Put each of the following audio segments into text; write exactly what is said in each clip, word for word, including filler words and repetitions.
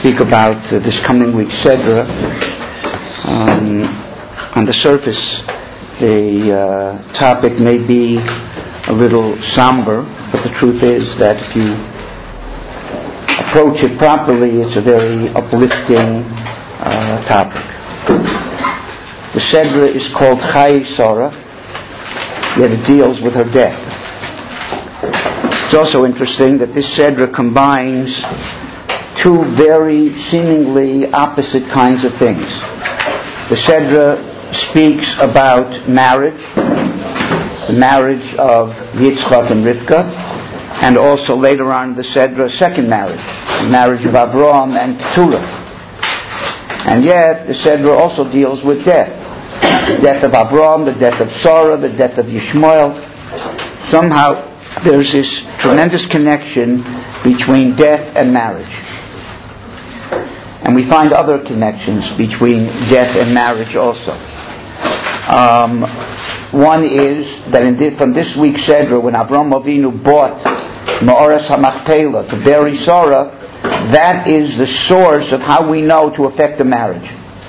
speak about uh, this coming week's Sedra. Um, on the surface, the uh, topic may be a little somber, but the truth is that if you approach it properly, it's a very uplifting uh, topic. The Sedra is called Chai Sarah, yet it deals with her death. It's also interesting that this Sedra combines two very seemingly opposite kinds of things. The Sedra speaks about marriage, the marriage of Yitzchak and Rivka, and also later on in the Sedra, second marriage, the marriage of Avraham and Keturah. And yet, the Sedra also deals with death. The death of Avraham, the death of Sarah, the death of Yishmael. Somehow, there's this tremendous connection between death and marriage. And we find other connections between death and marriage also. Um, one is that in the, from this week's Sedra, when Avraham Avinu bought Ma'oras HaMachpelah to bury Sarah, that is the source of how we know to affect a marriage.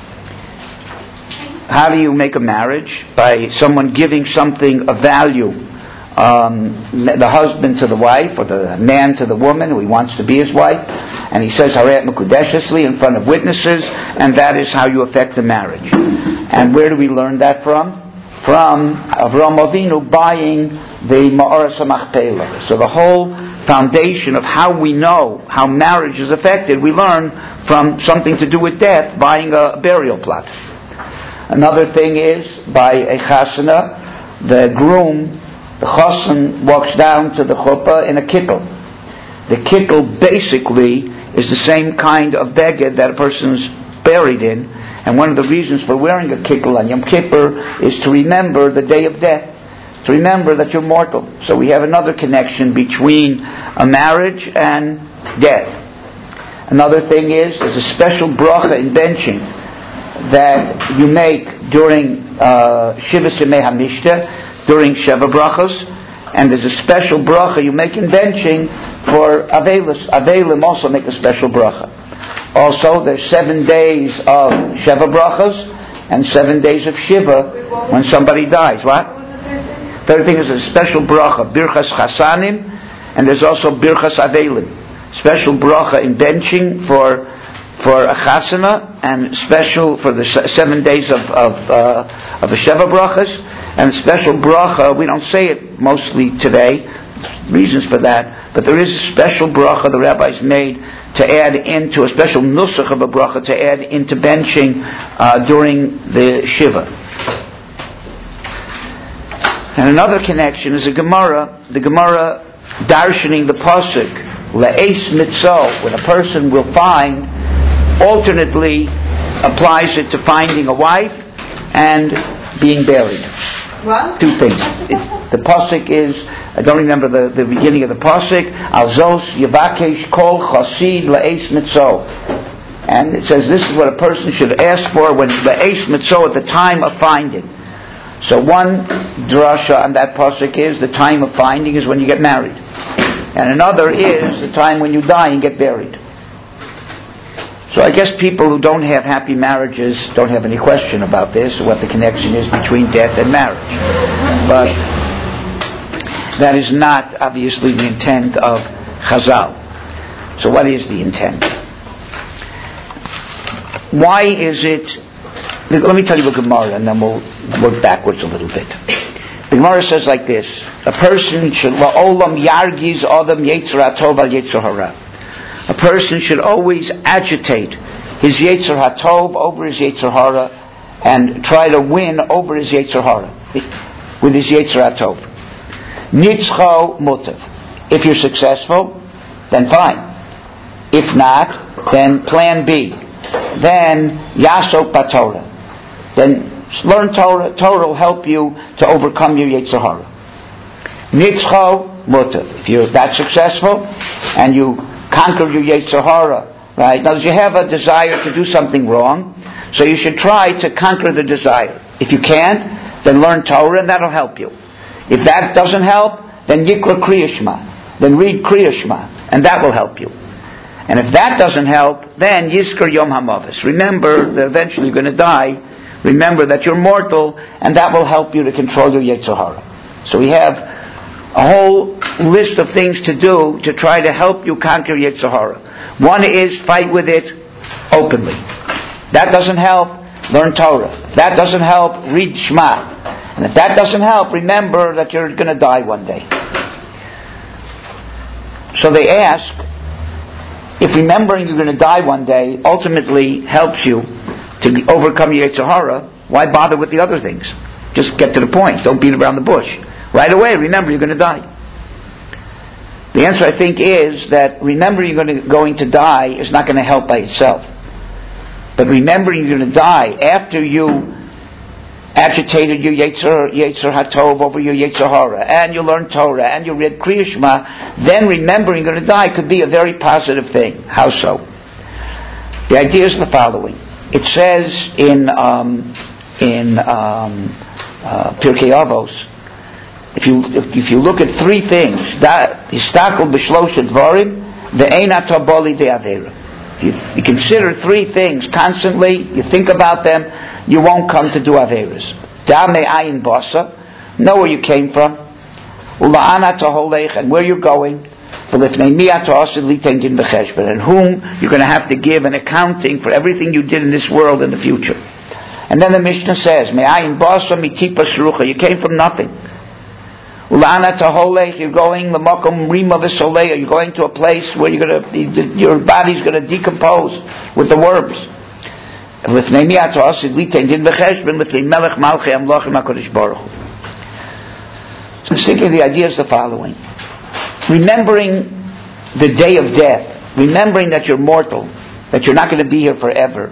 How do you make a marriage? By someone giving something of value. Um, the husband to the wife, or the man to the woman who he wants to be his wife, and he says Haret Mekudeshesli in front of witnesses, and that is how you affect the marriage. And where do we learn that from? From Avraham Avinu buying the Ma'oras HaMachpelah. So the whole foundation of how we know how marriage is affected, we learn from something to do with death, buying a burial plot. Another thing is, by a chasana, the groom, the chassan, walks down to the chuppah in a kittel. The kittel basically is the same kind of beged that a person's buried in, and one of the reasons for wearing a kittel on Yom Kippur is to remember the day of death, to remember that you're mortal. So we have another connection between a marriage and death. Another thing is, there's a special bracha in benching that you make during uh, Shiva Semei HaMishta, during Sheva Brachos, and there's a special bracha you make in benching for Avelis. Avelim also make a special bracha. Also, there's seven days of Sheva Brachos and seven days of Shiva when somebody dies. What? Third thing is a special bracha, Birchas Chasanim, and there's also Birchas Avelim. Special bracha in benching for for a chasana, and special for the seven days of of, uh, of the Sheva Brachos. And special bracha, we don't say it mostly today, reasons for that, but there is a special bracha the rabbis made to add into, a special nusach of a bracha to add into benching uh, during the Shiva. And another connection is a Gemara, the Gemara darshaning the pasuk, le'es mitzo, when a person will find, alternately applies it to finding a wife and being buried. What? Two things. It, the pasuk is, I don't remember the, the beginning of the pasuk, Alzos Yavakesh Kol Chasid La'es Mitzo. And it says this is what a person should ask for when La'es Mitzo, at the time of finding. So one drasha on that pasuk is the time of finding is when you get married. And another is the time when you die and get buried. So I guess people who don't have happy marriages don't have any question about this, what the connection is between death and marriage. But that is not obviously the intent of Chazal. So what is the intent? Why is it... Let me tell you a Gemara and then we'll work backwards a little bit. The Gemara says like this: a person should la'olam yargiz adam yetzer hatov al yetzer hara. A person should always agitate his Yetzer HaTov over his Yetzer Hara and try to win over his Yetzer Hara with his Yetzer HaTov. Nitzcho mutav. If you're successful, then fine. If not, then plan B. Then Yasok Batorah. Then learn Torah. Torah will help you to overcome your Yetzer Hara. Nitzcho mutav. If you're that successful and you conquer your Yetzer Hara, right? Now, you have a desire to do something wrong, so you should try to conquer the desire. If you can't, then learn Torah, and that'll help you. If that doesn't help, then Yikra Kriya Shema. Then read Kriya Shema, and that will help you. And if that doesn't help, then Yizkor Yom HaMavis. Remember that eventually you're going to die. Remember that you're mortal, and that will help you to control your Yetzer Hara. So we have a whole list of things to do to try to help you conquer Yetzer Hara. One is fight with it openly. That doesn't help, learn Torah. If that doesn't help, read Shema. And if that doesn't help, remember that you're going to die one day. So they ask, if remembering you're going to die one day ultimately helps you to overcome your Yetzer Hara, why bother with the other things? Just get to the point. Don't beat around the bush. Right away, remember you're going to die. The answer, I think, is that remembering you're going to, going to die is not going to help by itself. But remembering you're going to die after you agitated your Yetzer, Yetzer HaTov over your Yetzer Hara, and you learned Torah, and you read Kriya Shema, then remembering you're going to die could be a very positive thing. How so? The idea is the following. It says in um, in um, uh, Pirkei Avos, if you if you look at three things, Histakel b'shlosha dvarim ve'ein ataboli de'avera. If you, you consider three things constantly, you think about them, you won't come to do averas. Da me'ayin basa, know where you came from, ula'ana taholech, and where you're going, and whom you're going to have to give an accounting for everything you did in this world in the future. And then the Mishnah says, me'ayin basa mitipas rucha, you came from nothing. Ula'ana taholech, you're going l'makom rima v'soleya, you're going to a place where you're going to be, your body's going to decompose with the worms. So I'm thinking the idea is the following. Remembering the day of death, remembering that you're mortal, that you're not going to be here forever,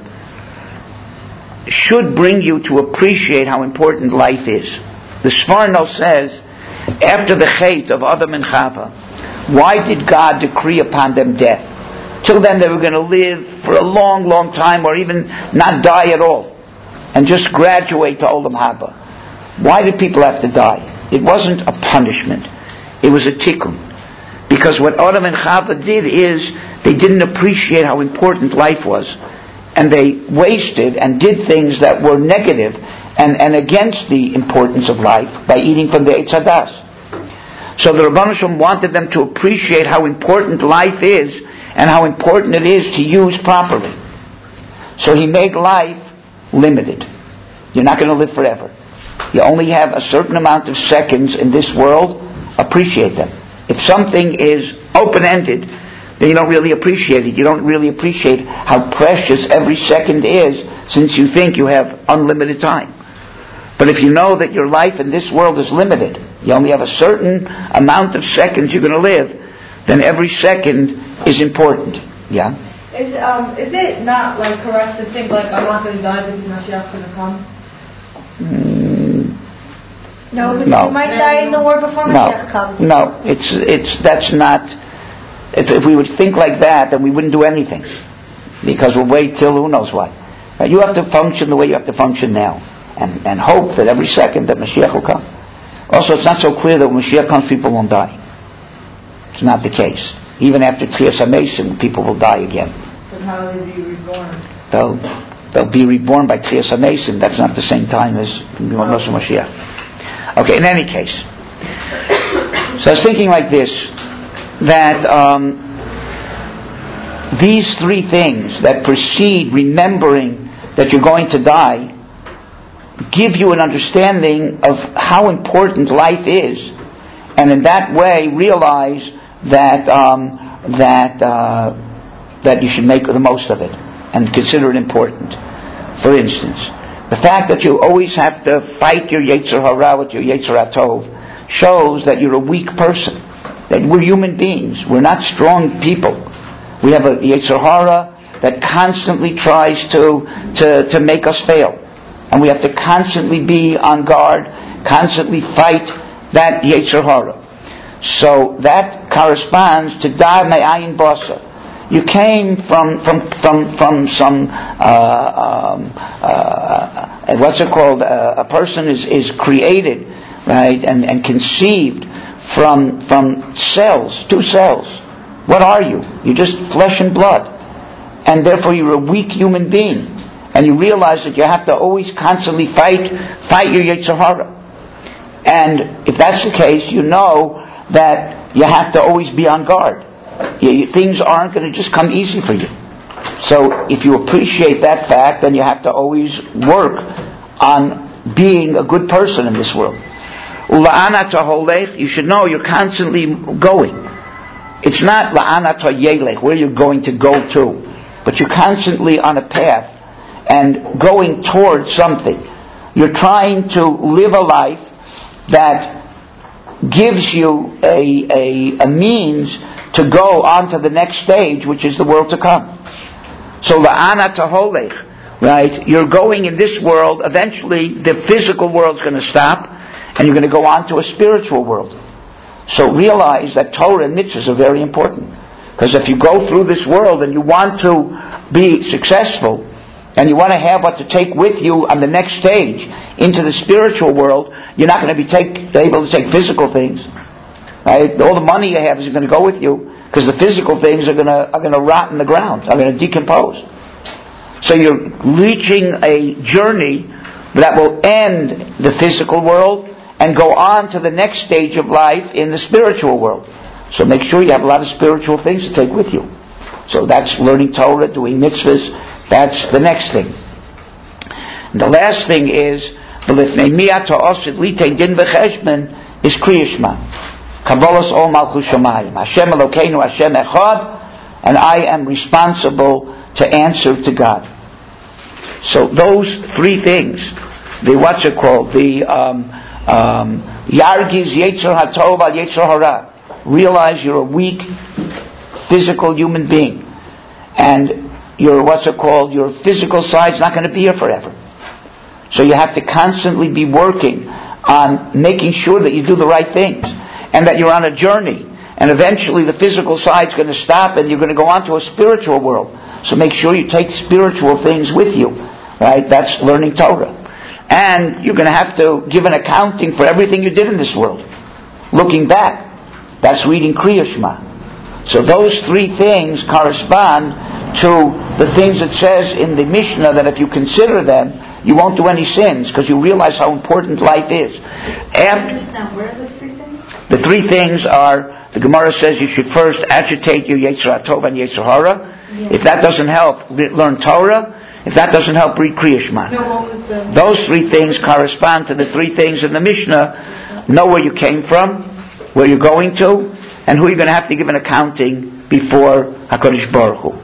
should bring you to appreciate how important life is. The Sforno says, after the Chet of Adam and Chava, why did God decree upon them death? Till then they were going to live for a long, long time, or even not die at all, and just graduate to Olam Haba. Why did people have to die? It wasn't a punishment. It was a tikkun. Because what Adam and Chava did is, they didn't appreciate how important life was. And they wasted and did things that were negative and, and against the importance of life by eating from the Eitz Hadas. So the Rebbeinu Shalom wanted them to appreciate how important life is and how important it is to use properly. So he made life limited. You're not going to live forever. You only have a certain amount of seconds in this world. Appreciate them. If something is open-ended, then you don't really appreciate it. You don't really appreciate how precious every second is, since you think you have unlimited time. But if you know that your life in this world is limited, you only have a certain amount of seconds you're going to live, then every second is important. Yeah? Is um is it not like correct to think like I'm not going to die because Mashiach's going to come? Mm, no, because no. you might die in the war before no. Mashiach comes. No, it's it's that's not. If, if we would think like that, then we wouldn't do anything, because we'll wait till who knows what. Right? You have to function the way you have to function now, and and hope that every second that Mashiach will come. Also, it's not so clear that when Mashiach comes, people won't die. It's not the case. Even after Tchias HaMesim, people will die again. But how will they be reborn? They'll, they'll be reborn by Tchias HaMesim. That's not the same time as Moshe Mashiach. Okay, in any case. So I was thinking like this, that um, these three things that precede remembering that you're going to die give you an understanding of how important life is, and in that way realize that um, that uh, that you should make the most of it and consider it important. For instance, the fact that you always have to fight your Yetzer Hara with your Yetzer HaTov shows that you're a weak person. That we're human beings. We're not strong people. We have a Yetzer Hara that constantly tries to to to make us fail, and we have to constantly be on guard, constantly fight that Yetzer Hara. So that corresponds to Da Me'ayin Basa. You came from from from from some uh, um, uh, what's it called? Uh, a person is is created, right, and and conceived from from cells, two cells, What are you? You're just flesh and blood. And therefore you're a weak human being. And you realize that you have to always constantly fight, fight your Yetzer Hara. And if that's the case, you know that you have to always be on guard. You, you, things aren't going to just come easy for you. So if you appreciate that fact, then you have to always work on being a good person in this world. Ula'ana taholech, you should know you're constantly going. It's not la'ana tayelech, where you're going to go to, but you're constantly on a path and going towards something. You're trying to live a life that gives you a, a, a means to go on to the next stage, which is the world to come. So la'ana taholech, right? You're going in this world, eventually the physical world's going to stop, and you're going to go on to a spiritual world. So realize that Torah and mitzvahs are very important. Because if you go through this world and you want to be successful, and you want to have what to take with you on the next stage into the spiritual world, you're not going to be take, able to take physical things. Right? All the money you have is going to go with you, because the physical things are going to are going to rot in the ground, are going to decompose. So you're reaching a journey that will end the physical world and go on to the next stage of life in the spiritual world. So make sure you have a lot of spiritual things to take with you. So that's learning Torah, doing mitzvahs. That's the next thing. And the last thing is is Kriya Shema. Kabbalas Ol Malchus Shamayim. Hashem Elokeinu Hashem Echad, and I am responsible to answer to God. So those three things, the what's it called, the um, um, Yargiz Yetzer HaTov Al Yetzer Hara. Realize you're a weak physical human being, and your what's it called, your physical side's not going to be here forever. So you have to constantly be working on making sure that you do the right things, and that you're on a journey, and eventually the physical side's going to stop and you're going to go on to a spiritual world. So make sure you take spiritual things with you, right? That's learning Torah. And you're going to have to give an accounting for everything you did in this world. Looking back, that's reading Kriya Shema. So those three things correspond to the things it says in the Mishnah, that if you consider them, you won't do any sins, because you realize how important life is. After, Where are the three things? The three things are, the Gemara says you should first agitate your Yetzer HaTov and Yetzer Hara. Yeah. If that doesn't help, learn Torah. If that doesn't help, read Kriya Shema. No, what was the... Those three things correspond to the three things in the Mishnah. Know where you came from, where you're going to, and who you're going to have to give an accounting before HaKadosh Baruch Hu.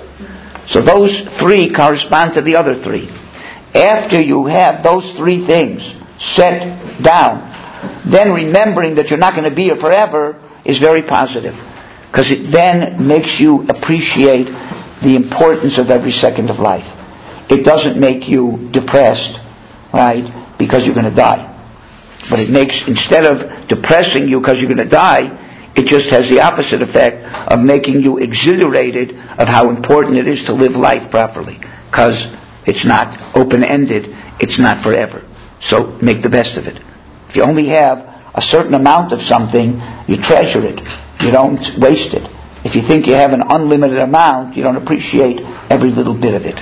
So those three correspond to the other three. After you have those three things set down, then remembering that you're not going to be here forever is very positive, because it then makes you appreciate the importance of every second of life. It doesn't make you depressed, right, because you're going to die. But it makes, instead of depressing you because you're going to die, it just has the opposite effect of making you exhilarated of how important it is to live life properly, because it's not open-ended, it's not forever. So make the best of it. If you only have a certain amount of something, you treasure it. You don't waste it. If you think you have an unlimited amount, you don't appreciate every little bit of it.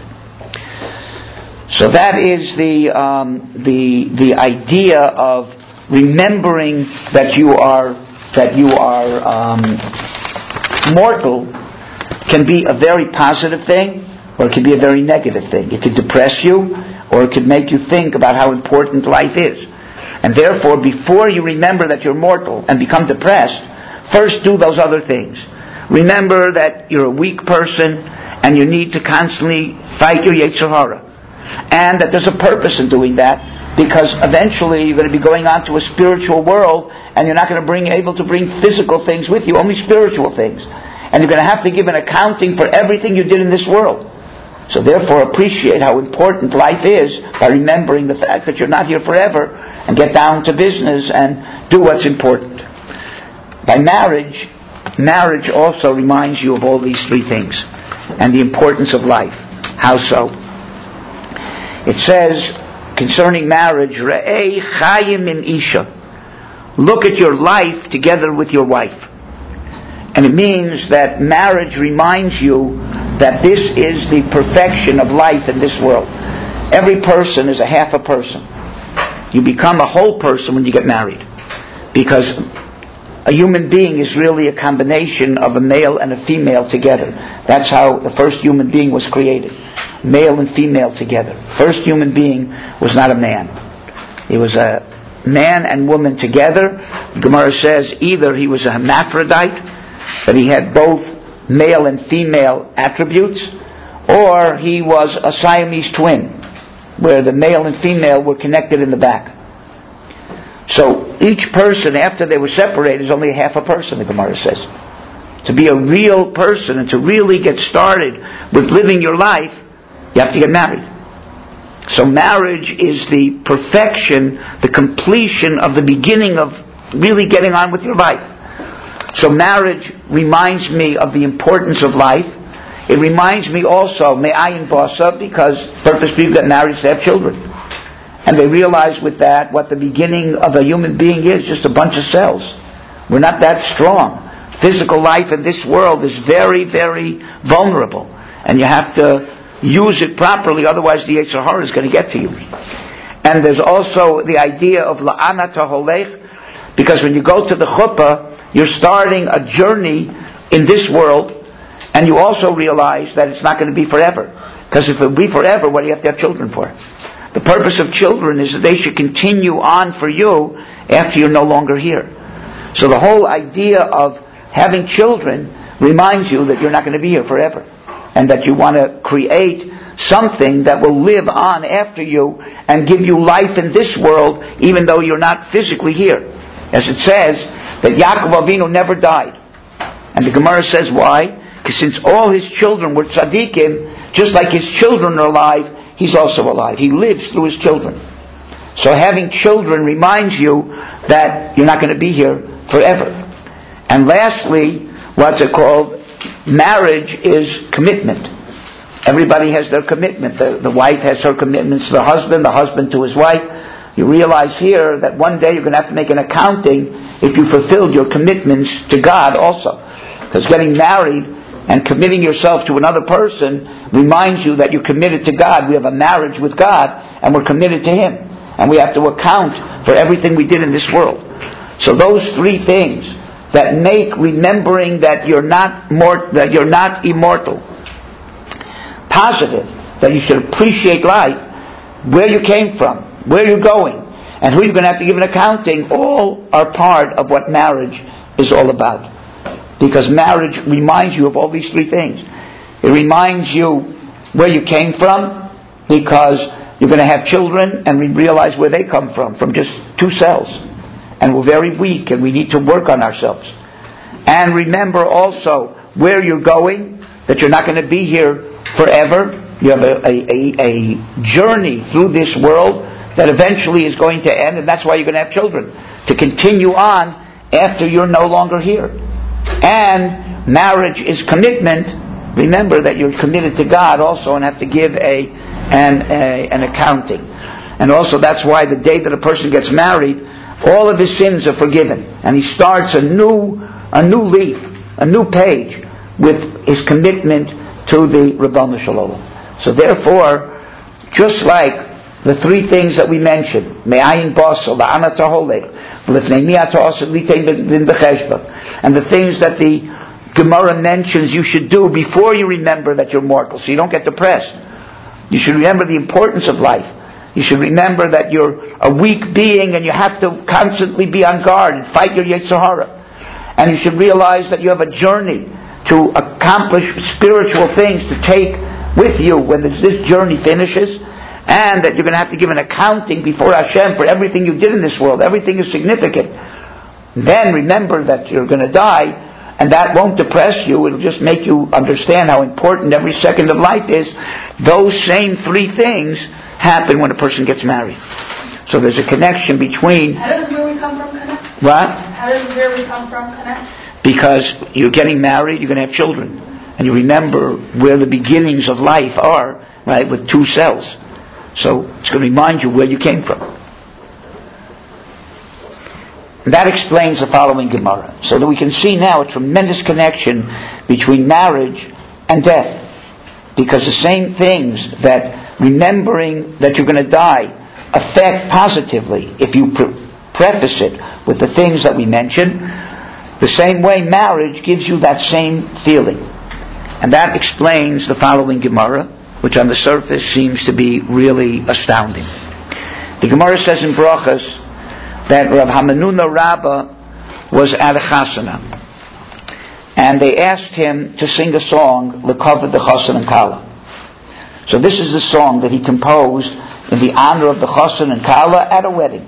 So that is the um, the the idea of remembering that you are that you are um, mortal can be a very positive thing, or it can be a very negative thing. It could depress you, or it could make you think about how important life is. And therefore, before you remember that you're mortal and become depressed, first do those other things. Remember that you're a weak person and you need to constantly fight your Yetzer Hara. And that there's a purpose in doing that, because eventually you're going to be going on to a spiritual world, and you're not going to bring able to bring physical things with you, only spiritual things. And you're going to have to give an accounting for everything you did in this world. So therefore appreciate how important life is by remembering the fact that you're not here forever, and get down to business and do what's important. By marriage, marriage also reminds you of all these three things and the importance of life. How so? It says concerning marriage, Re'ei chayim im isha. Look at your life together with your wife. And it means that marriage reminds you that this is the perfection of life in this world. Every person is a half a person. You become a whole person when you get married. Because a human being is really a combination of a male and a female together. That's how the first human being was created. Male and female together. First human being was not a man. He was a man and woman together. The Gemara says either he was a hermaphrodite, that he had both male and female attributes, or he was a Siamese twin, where the male and female were connected in the back. So each person, after they were separated, is only half a person, the Gemara says. To be a real person and to really get started with living your life, you have to get married. So marriage is the perfection, the completion of the beginning of really getting on with your life. So marriage reminds me of the importance of life. It reminds me also, me'ayin basa, because purpose people get married to have children. And they realize with that what the beginning of a human being is, just a bunch of cells. We're not that strong. Physical life in this world is very, very vulnerable. And you have to use it properly, otherwise the Yetzer Hara is going to get to you. And there's also the idea of la'ana taholech, because when you go to the chuppah, you're starting a journey in this world, and you also realize that it's not going to be forever. Because if it would be forever, what do you have to have children for? The purpose of children is that they should continue on for you after you're no longer here. So the whole idea of having children reminds you that you're not going to be here forever, and that you want to create something that will live on after you and give you life in this world even though you're not physically here. As it says that Yaakov Avinu never died. And the Gemara says why? Because since all his children were tzaddikim, just like his children are alive, he's also alive. He lives through his children. So having children reminds you that you're not going to be here forever. And lastly, what's it called? Marriage is commitment. Everybody has their commitment. The, the wife has her commitments to the husband, the husband to his wife. You realize here that one day you're going to have to make an accounting if you fulfilled your commitments to God also. Because getting married and committing yourself to another person reminds you that you're committed to God. We have a marriage with God, and we're committed to Him. And we have to account for everything we did in this world. So those three things that make remembering that you're not mort- that you're not immortal positive, that you should appreciate life, where you came from, where you're going, and who you're going to have to give an accounting, all are part of what marriage is all about. Because marriage reminds you of all these three things. It reminds you where you came from, because you're going to have children, and we realize where they come from, from just two cells. And we're very weak, and we need to work on ourselves. And remember also where you're going, that you're not going to be here forever. You have a, a, a, a journey through this world that eventually is going to end, and that's why you're going to have children, to continue on after you're no longer here. And marriage is commitment. Remember that you're committed to God also, and have to give a an a, an accounting. And also that's why the day that a person gets married, all of his sins are forgiven, and he starts a new a new leaf, a new page with his commitment to the Ribono Shel Olam. So therefore, just like the three things that we mentioned, me'ayin basel, la'ana taholech, l'fnei mi ata'aseh litein din b'cheshbon, and the things that the Gemara mentions you should do before you remember that you're mortal, so you don't get depressed. You should remember the importance of life. You should remember that you're a weak being and you have to constantly be on guard and fight your Yetzer Hara. And you should realize that you have a journey to accomplish spiritual things to take with you when this journey finishes, and that you're going to have to give an accounting before Hashem for everything you did in this world. Everything is significant. Then remember that you're going to die, and that won't depress you. It'll just make you understand how important every second of life is. Those same three things happen when a person gets married. So there's a connection between... How does where we come from connect? What? How does where we come from connect? Because you're getting married, you're going to have children. And you remember where the beginnings of life are, right, with two cells. So it's going to remind you where you came from. And that explains the following Gemara. So that we can see now a tremendous connection between marriage and death. Because the same things that remembering that you're going to die affect positively, if you pre- preface it with the things that we mentioned, the same way marriage gives you that same feeling. And that explains the following Gemara, which on the surface seems to be really astounding. The Gemara says in Brachas that Rav Hamanuna Rabbah was at a chasana, and they asked him to sing a song, L'Kavod the Chassan and Kala. So this is the song that he composed in the honor of the Chassan and Kala at a wedding.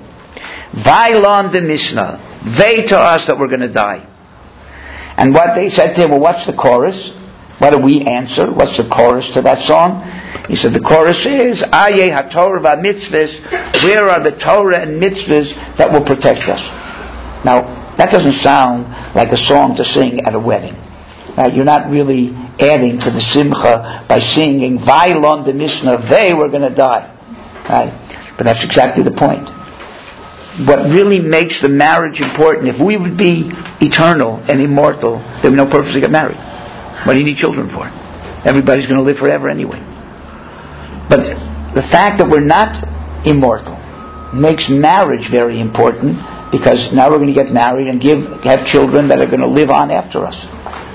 Vailon de Misna, they to us that we're going to die. And what they said to him, well, what's the chorus? What do we answer? What's the chorus to that song? He said the chorus is Aye HaTorah VaMitzvahs. Where are the Torah and mitzvahs that will protect us? Now that doesn't sound like a song to sing at a wedding. Right? You're not really adding to the simcha by singing Vailon de Misna. They were going to die. Right? But that's exactly the point. What really makes the marriage important, if we would be eternal and immortal, there would be no purpose to get married. What do you need children for? Everybody's going to live forever anyway. But the fact that we're not immortal makes marriage very important, because now we're going to get married and give have children that are going to live on after us.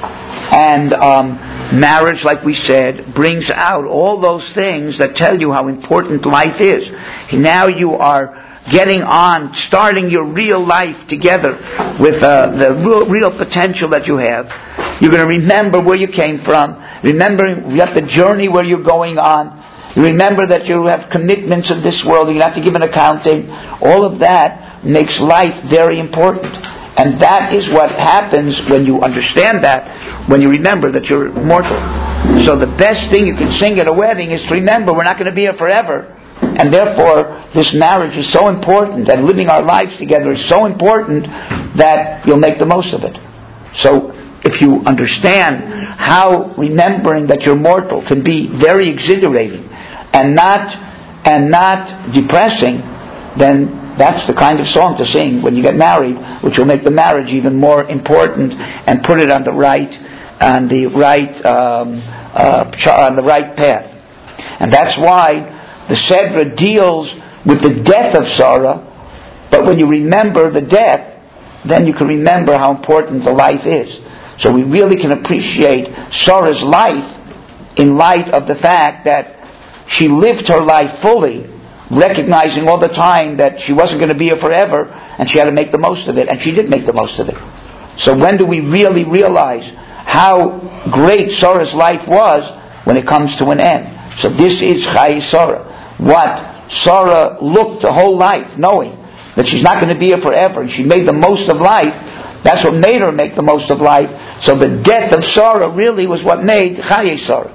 And um, marriage, like we said, brings out all those things that tell you how important life is. Now you are getting on, starting your real life together with uh, the real, real potential that you have. You're going to remember where you came from, remembering you have the journey where you're going on. You remember that you have commitments in this world, you have to give an accounting. All of that makes life very important. And that is what happens when you understand that, when you remember that you're mortal. So the best thing you can sing at a wedding is to remember we're not going to be here forever. And therefore, this marriage is so important, and living our lives together is so important that you'll make the most of it. So, if you understand how remembering that you're mortal can be very exhilarating and not and not depressing, then that's the kind of song to sing when you get married, which will make the marriage even more important and put it on the right on the right um, uh, on the right path. And that's why the Sedra deals with the death of Sarah, but when you remember the death, then you can remember how important the life is. So we really can appreciate Sarah's life in light of the fact that she lived her life fully, recognizing all the time that she wasn't going to be here forever, and she had to make the most of it, and she did make the most of it. So when do we really realize how great Sarah's life was? When it comes to an end. So this is Chayei Sarah. What Sarah looked the whole life, knowing that she's not going to be here forever, and she made the most of life. That's what made her make the most of life. So the death of Sarah really was what made Chayei Sarah.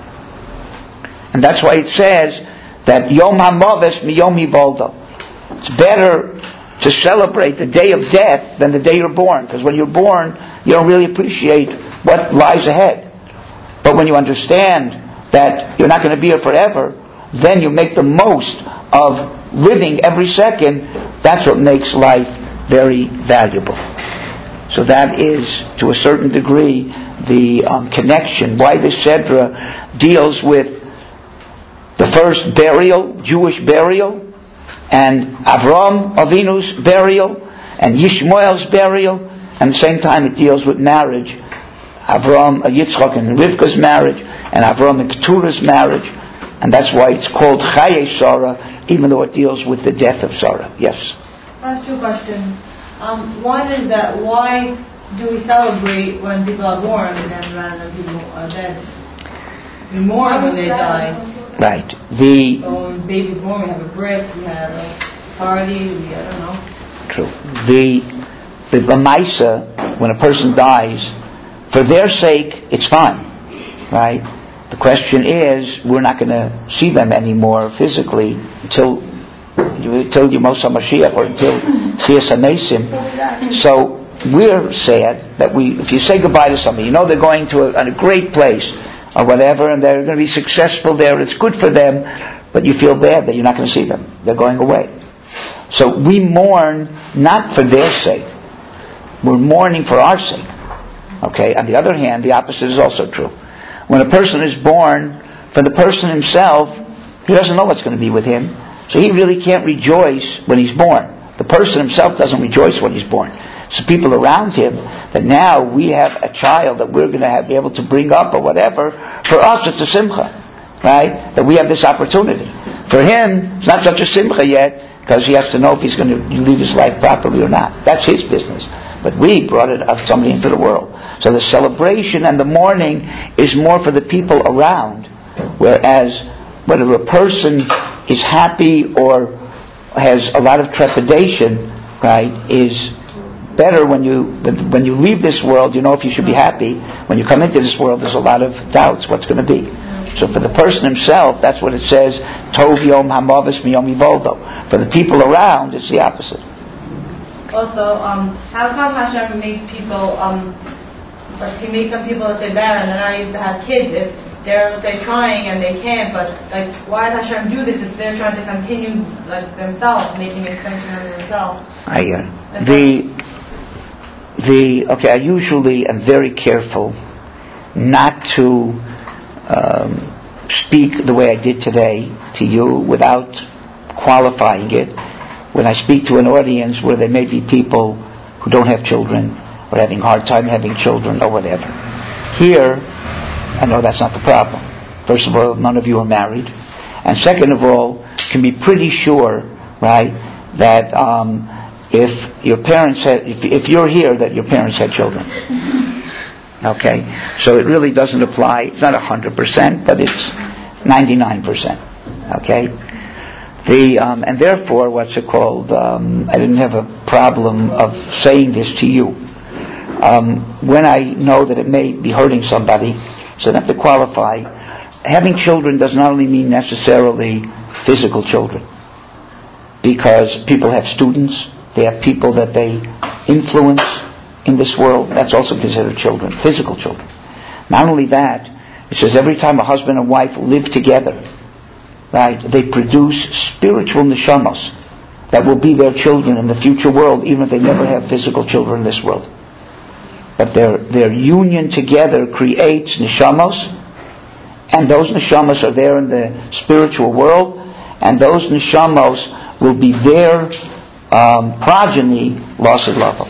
And that's why it says that Yom HaMaves Miyom Hivoldo. It's better to celebrate the day of death than the day you're born, because when you're born, you don't really appreciate what lies ahead. But when you understand that you're not going to be here forever, then you make the most of living every second. That's what makes life very valuable. So that is, to a certain degree, the um, connection. Why this Sedra deals with the first burial, Jewish burial, and Avram Avinu's burial, and Yishmael's burial, and at the same time it deals with marriage, Avram, uh, Yitzchak and Rivka's marriage, and Avram and Keturah's marriage. And that's why it's called Chayei Sarah, even though it deals with the death of Sarah. Yes? I have two questions. Um, one is that why do we celebrate when people are born and then rather than people are dead? We mourn when they die. Right. The So when baby's born, we have a bris, we have a party, we, I don't know. True. The the Lamaisa, when a person dies, for their sake, it's fine. Right? The question is, we're not going to see them anymore physically until until Yemos HaMashiach or until Tchias HaMesim. So we're sad that we, if you say goodbye to somebody, you know they're going to a, a great place or whatever, and they're going to be successful there. It's good for them, but you feel bad that you're not going to see them. They're going away. So we mourn not for their sake. We're mourning for our sake. Okay? On the other hand, the opposite is also true. When a person is born, for the person himself, he doesn't know what's going to be with him. So he really can't rejoice when he's born. The person himself doesn't rejoice when he's born. So people around him, that now we have a child that we're going to have, be able to bring up or whatever, for us it's a simcha. Right? That we have this opportunity. For him, it's not such a simcha yet, because he has to know if he's going to live his life properly or not. That's his business. But we brought it of somebody into the world. So the celebration and the mourning is more for the people around. Whereas whether a person is happy or has a lot of trepidation, right, is better when you when you leave this world, you know if you should be happy. When you come into this world, there's a lot of doubts what's going to be. So for the person himself, that's what it says, Tov Yom Hamavis Miyom Yivoldo. For the people around, it's the opposite. Also, um, how come Hashem makes people, um, like He makes some people that they're barren, they're not able to have kids if they're they're trying and they can't, but like why does Hashem do this if they're trying to continue like themselves, making extension of themselves? I hear. The the okay. I usually am very careful not to um, speak the way I did today to you without qualifying it. When I speak to an audience where there may be people who don't have children or having a hard time having children or whatever. Here, I know that's not the problem. First of all, none of you are married. And second of all, can be pretty sure, right, that um, if your parents had, if, if you're here, that your parents had children. Okay? So it really doesn't apply. It's not one hundred percent, but it's ninety-nine percent. Okay? The um, and therefore, what's it called? Um, I didn't have a problem of saying this to you. Um, when I know that it may be hurting somebody, so I have to qualify. Having children does not only mean necessarily physical children, because people have students, they have people that they influence in this world. That's also considered children, physical children. Not only that, it says every time a husband and wife live together, right, they produce spiritual neshamos that will be their children in the future world, even if they never have physical children in this world. But their their union together creates neshamos, and those neshamos are there in the spiritual world, and those neshamos will be their um, progeny, lost level.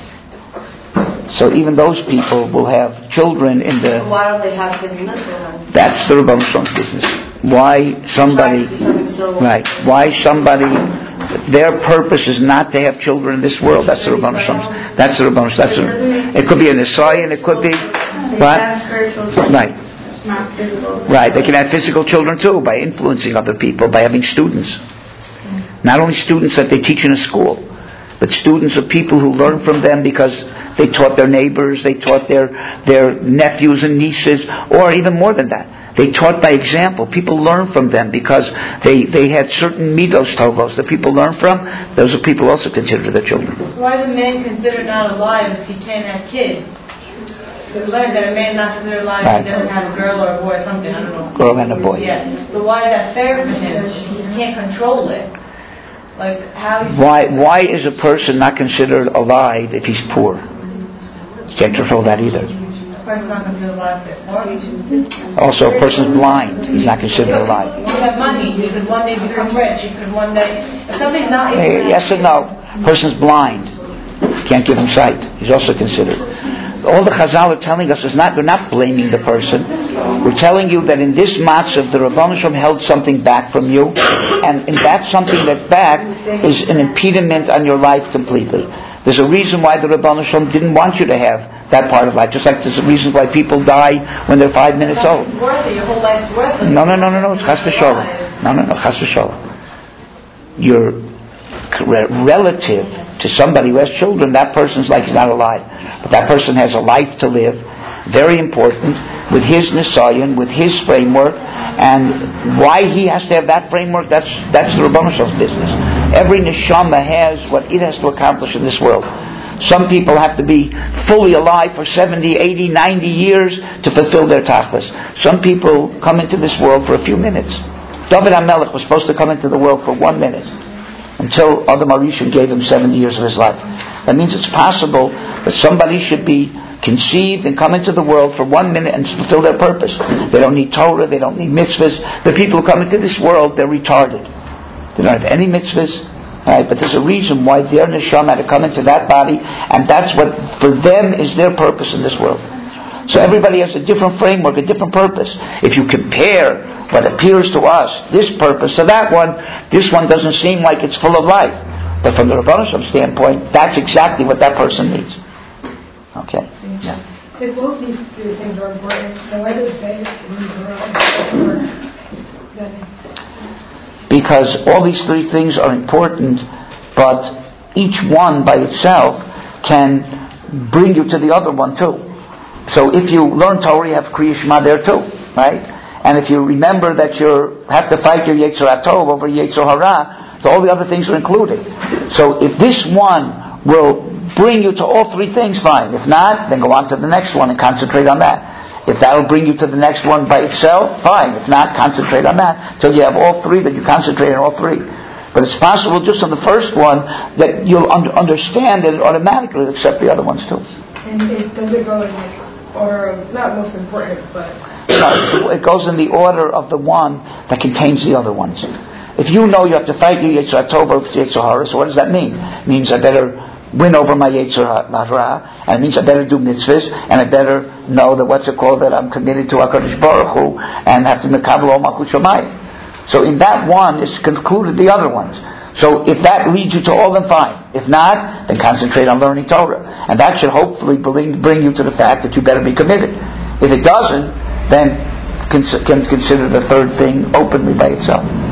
So even those people will have children in the. Why don't they have kids in this world? That's the Rebbeinu Shalom's business. Why somebody, right? Why somebody? Their purpose is not to have children in this world. That's the Rebbeinu Shalom's. That's the Rebbeinu Shalom's. That's a, it could be an Nisayan. It could be what? Right. Not physical. Right. They can have physical children too by influencing other people, by having students. Not only students that they teach in a school, but students of people who learn from them because they taught their neighbors, they taught their their nephews and nieces, or even more than that. They taught by example. People learn from them because they, they had certain midos tovos that people learn from. Those are people also considered their children. Why is a man considered not alive if he can't have kids? We learned that a man is not considered alive if he doesn't have a girl or a boy or something. I don't know. Girl and a boy. Yeah. So why is that fair for him? He can't control it. Like how? Why why is a person not considered alive if he's poor? You can't control that either. A person's not considered alive if they're poor. Also, a person's blind. He's not considered alive. He could have money. He could one day become rich. He could one day. If something's not. Hey, yes or no? A person's blind. Can't give him sight. He's also considered. All the Chazal are telling us is not, they're not blaming the person. We're telling you that in this matzah, the Rebbeinu Shalom held something back from you, and in that something that back is an impediment on your life completely. There's a reason why the Rebbeinu Shalom didn't want you to have that part of life, just like there's a reason why people die when they're five minutes old. Your whole life's worth it. No, no, no, no, no, it's chas v'sholom. No, no, no, chas v'sholom. You're relative to somebody who has children, that person's like he's not alive. But that person has a life to live, very important, with his nisayon, with his framework, and why he has to have that framework, that's that's the Rebbeinu Shalom's business. Every neshama has what it has to accomplish in this world. Some people have to be fully alive for seventy, eighty, ninety years to fulfill their tachlis. Some people come into this world for a few minutes. David HaMelech was supposed to come into the world for one minute. until Adam HaRishon gave him seventy years of his life. That means it's possible that somebody should be conceived and come into the world for one minute and fulfill their purpose. They don't need Torah, they don't need mitzvahs. The people who come into this world, they're retarded. They don't have any mitzvahs, right? But there's a reason why their neshama had to come into that body, and that's what, for them, is their purpose in this world. So everybody has a different framework, a different purpose. If you compare what appears to us, this purpose, to that one, this one doesn't seem like it's full of life. But from the Rebbeinu Shalom standpoint, that's exactly what that person needs. Okay? Yeah. If both these two things are important, then why does it say that? Because all these three things are important, but each one by itself can bring you to the other one too. So if you learn Torah, you have Kriya Shema there too, right? And if you remember that you have to fight your Yetzer HaTov over Yetzer Hara, so all the other things are included. So if this one will bring you to all three things, fine. If not, then go on to the next one and concentrate on that. If that will bring you to the next one by itself, fine. If not, concentrate on that till you have all three, that you concentrate on all three. But it's possible just on the first one that you'll un- understand and automatically accept the other ones too. And it does it go in like order of, not most important, but... No, it goes in the order of the one that contains the other ones. If you know you have to fight your Yetzer HaTov over Yetzer Hara, so what does that mean? It means I better win over my Yetzer Hara, and it means I better do mitzvahs, and I better know that what's it called, that I'm committed to HaKadosh Baruch Hu, and have to mekabel ol malchut shamayim. So in that one is concluded the other ones. So if that leads you to all, then fine. If not, then concentrate on learning Torah. And that should hopefully bring you to the fact that you better be committed. If it doesn't, then consider the third thing openly by itself.